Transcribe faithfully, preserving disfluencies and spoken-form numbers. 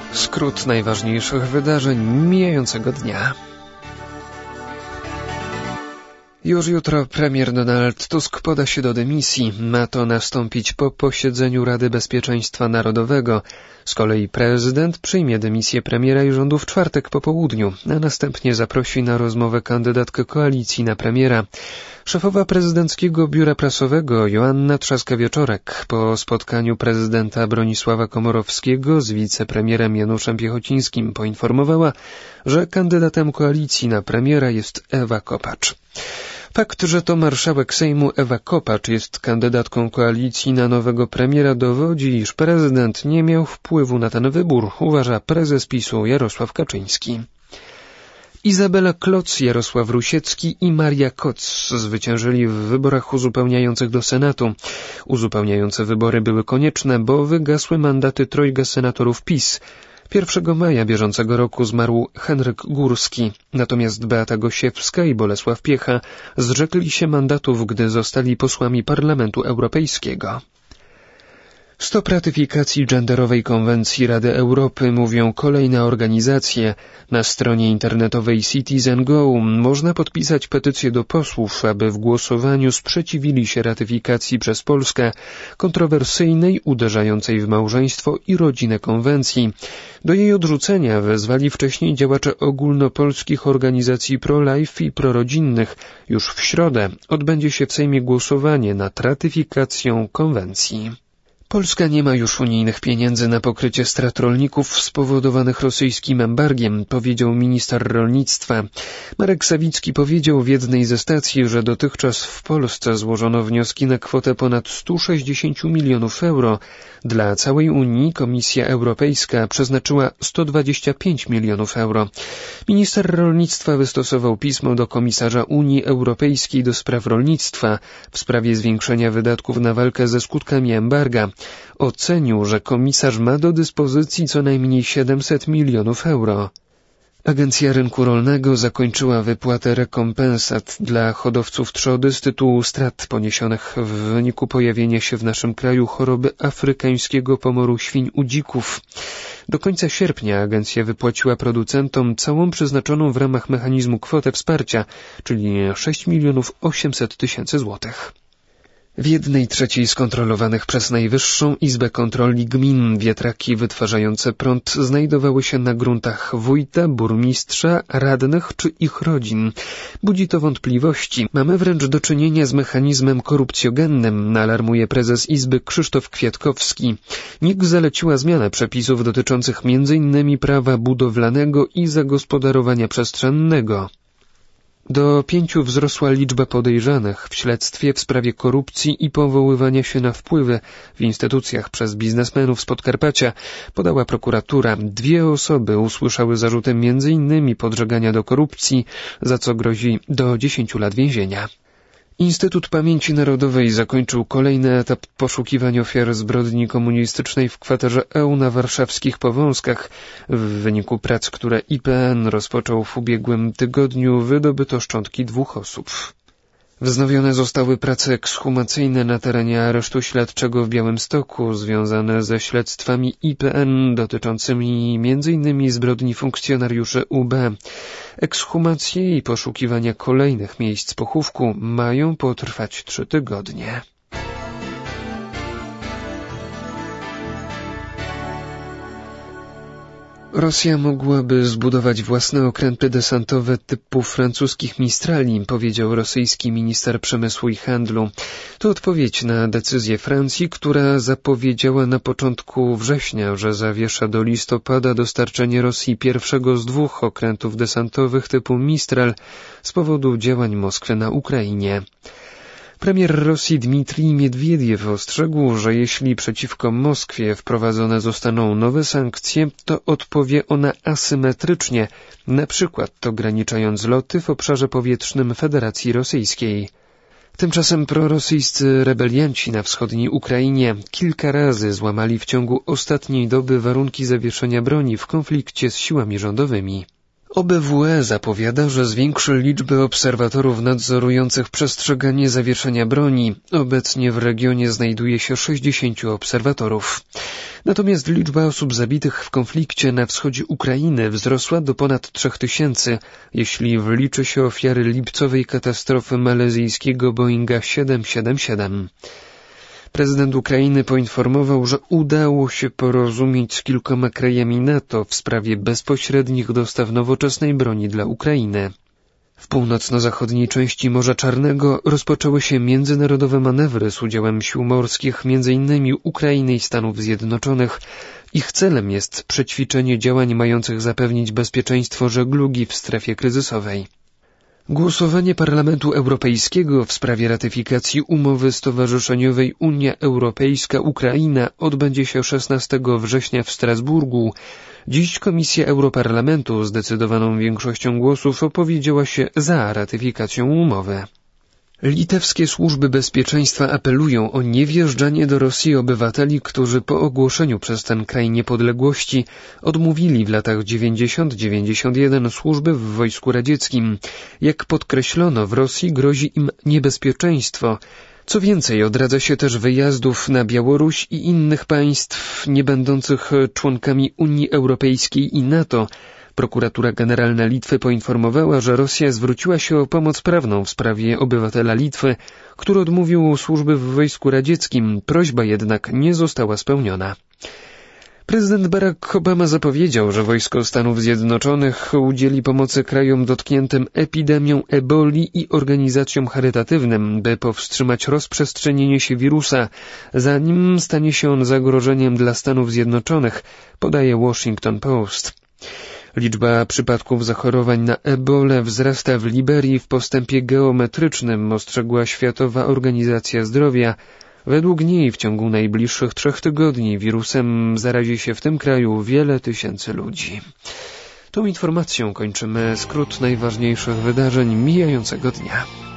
Skrót najważniejszych wydarzeń mijającego dnia. Już jutro premier Donald Tusk poda się do dymisji. Ma to nastąpić po posiedzeniu Rady Bezpieczeństwa Narodowego. Z kolei prezydent przyjmie dymisję premiera i rządu w czwartek po południu, a następnie zaprosi na rozmowę kandydatkę koalicji na premiera. Szefowa prezydenckiego biura prasowego Joanna Trzaska-Wieczorek po spotkaniu prezydenta Bronisława Komorowskiego z wicepremierem Januszem Piechocińskim poinformowała, że kandydatem koalicji na premiera jest Ewa Kopacz. Fakt, że to marszałek Sejmu Ewa Kopacz jest kandydatką koalicji na nowego premiera, dowodzi, iż prezydent nie miał wpływu na ten wybór, uważa prezes PiSu Jarosław Kaczyński. Izabela Kloc, Jarosław Rusiecki i Maria Koc zwyciężyli w wyborach uzupełniających do Senatu. Uzupełniające wybory były konieczne, bo wygasły mandaty trojga senatorów PiS. pierwszego maja bieżącego roku zmarł Henryk Górski, natomiast Beata Gosiewska i Bolesław Piecha zrzekli się mandatów, gdy zostali posłami Parlamentu Europejskiego. Stop ratyfikacji genderowej konwencji Rady Europy, mówią kolejne organizacje. Na stronie internetowej Citizen Go można podpisać petycję do posłów, aby w głosowaniu sprzeciwili się ratyfikacji przez Polskę kontrowersyjnej, uderzającej w małżeństwo i rodzinę konwencji. Do jej odrzucenia wezwali wcześniej działacze ogólnopolskich organizacji pro-life i prorodzinnych. Już w środę odbędzie się w Sejmie głosowanie nad ratyfikacją konwencji. Polska nie ma już unijnych pieniędzy na pokrycie strat rolników spowodowanych rosyjskim embargiem, powiedział minister rolnictwa. Marek Sawicki powiedział w jednej ze stacji, że dotychczas w Polsce złożono wnioski na kwotę ponad sto sześćdziesiąt milionów euro. Dla całej Unii Komisja Europejska przeznaczyła sto dwadzieścia pięć milionów euro. Minister rolnictwa wystosował pismo do komisarza Unii Europejskiej do spraw rolnictwa w sprawie zwiększenia wydatków na walkę ze skutkami embarga. Ocenił, że komisarz ma do dyspozycji co najmniej siedemset milionów euro. Agencja Rynku Rolnego zakończyła wypłatę rekompensat dla hodowców trzody z tytułu strat poniesionych w wyniku pojawienia się w naszym kraju choroby afrykańskiego pomoru świń u dzików. Do końca sierpnia agencja wypłaciła producentom całą przeznaczoną w ramach mechanizmu kwotę wsparcia, czyli sześć milionów osiemset tysięcy złotych. W jednej trzeciej skontrolowanych przez Najwyższą Izbę Kontroli gmin wiatraki wytwarzające prąd znajdowały się na gruntach wójta, burmistrza, radnych czy ich rodzin. Budzi to wątpliwości. Mamy wręcz do czynienia z mechanizmem korupcjogennym, alarmuje prezes Izby Krzysztof Kwiatkowski. N I K zaleciła zmianę przepisów dotyczących między innymi prawa budowlanego i zagospodarowania przestrzennego. Do pięciu wzrosła liczba podejrzanych w śledztwie w sprawie korupcji i powoływania się na wpływy w instytucjach przez biznesmenów z Podkarpacia, podała prokuratura. Dwie osoby usłyszały zarzuty między innymi podżegania do korupcji, za co grozi do dziesięciu lat więzienia. Instytut Pamięci Narodowej zakończył kolejny etap poszukiwań ofiar zbrodni komunistycznej w kwaterze E U na warszawskich Powązkach. W wyniku prac, które I P N rozpoczął w ubiegłym tygodniu, wydobyto szczątki dwóch osób. Wznowione zostały prace ekshumacyjne na terenie aresztu śledczego w Białymstoku, związane ze śledztwami I P N dotyczącymi między innymi zbrodni funkcjonariuszy U B. Ekshumacje i poszukiwania kolejnych miejsc pochówku mają potrwać trzy tygodnie. Rosja mogłaby zbudować własne okręty desantowe typu francuskich Mistrali, powiedział rosyjski minister przemysłu i handlu. To odpowiedź na decyzję Francji, która zapowiedziała na początku września, że zawiesza do listopada dostarczenie Rosji pierwszego z dwóch okrętów desantowych typu Mistral z powodu działań Moskwy na Ukrainie. Premier Rosji Dmitrij Miedwiediew ostrzegł, że jeśli przeciwko Moskwie wprowadzone zostaną nowe sankcje, to odpowie ona asymetrycznie, na przykład ograniczając loty w obszarze powietrznym Federacji Rosyjskiej. Tymczasem prorosyjscy rebelianci na wschodniej Ukrainie kilka razy złamali w ciągu ostatniej doby warunki zawieszenia broni w konflikcie z siłami rządowymi. O B W E zapowiada, że zwiększy liczbę obserwatorów nadzorujących przestrzeganie zawieszenia broni. Obecnie w regionie znajduje się sześćdziesięciu obserwatorów. Natomiast liczba osób zabitych w konflikcie na wschodzie Ukrainy wzrosła do ponad trzech tysięcy, jeśli wliczy się ofiary lipcowej katastrofy malezyjskiego Boeinga siedem siedem siedem. Prezydent Ukrainy poinformował, że udało się porozumieć z kilkoma krajami NATO w sprawie bezpośrednich dostaw nowoczesnej broni dla Ukrainy. W północno-zachodniej części Morza Czarnego rozpoczęły się międzynarodowe manewry z udziałem sił morskich, między innymi Ukrainy i Stanów Zjednoczonych. Ich celem jest przećwiczenie działań mających zapewnić bezpieczeństwo żeglugi w strefie kryzysowej. Głosowanie Parlamentu Europejskiego w sprawie ratyfikacji umowy stowarzyszeniowej Unia Europejska-Ukraina odbędzie się szesnastego września w Strasburgu. Dziś Komisja Europarlamentu zdecydowaną większością głosów opowiedziała się za ratyfikacją umowy. Litewskie służby bezpieczeństwa apelują o niewjeżdżanie do Rosji obywateli, którzy po ogłoszeniu przez ten kraj niepodległości odmówili w latach dziewięćdziesiątym do dziewięćdziesiątego pierwszego służby w Wojsku Radzieckim. Jak podkreślono, w Rosji grozi im niebezpieczeństwo. Co więcej, odradza się też wyjazdów na Białoruś i innych państw nie będących członkami Unii Europejskiej i NATO. Prokuratura Generalna Litwy poinformowała, że Rosja zwróciła się o pomoc prawną w sprawie obywatela Litwy, który odmówił służby w Wojsku Radzieckim. Prośba jednak nie została spełniona. Prezydent Barack Obama zapowiedział, że wojsko Stanów Zjednoczonych udzieli pomocy krajom dotkniętym epidemią eboli i organizacjom charytatywnym, by powstrzymać rozprzestrzenienie się wirusa, zanim stanie się on zagrożeniem dla Stanów Zjednoczonych, podaje Washington Post. Liczba przypadków zachorowań na ebolę wzrasta w Liberii w postępie geometrycznym, ostrzegła Światowa Organizacja Zdrowia. Według niej w ciągu najbliższych trzech tygodni wirusem zarazi się w tym kraju wiele tysięcy ludzi. Tą informacją kończymy skrót najważniejszych wydarzeń mijającego dnia.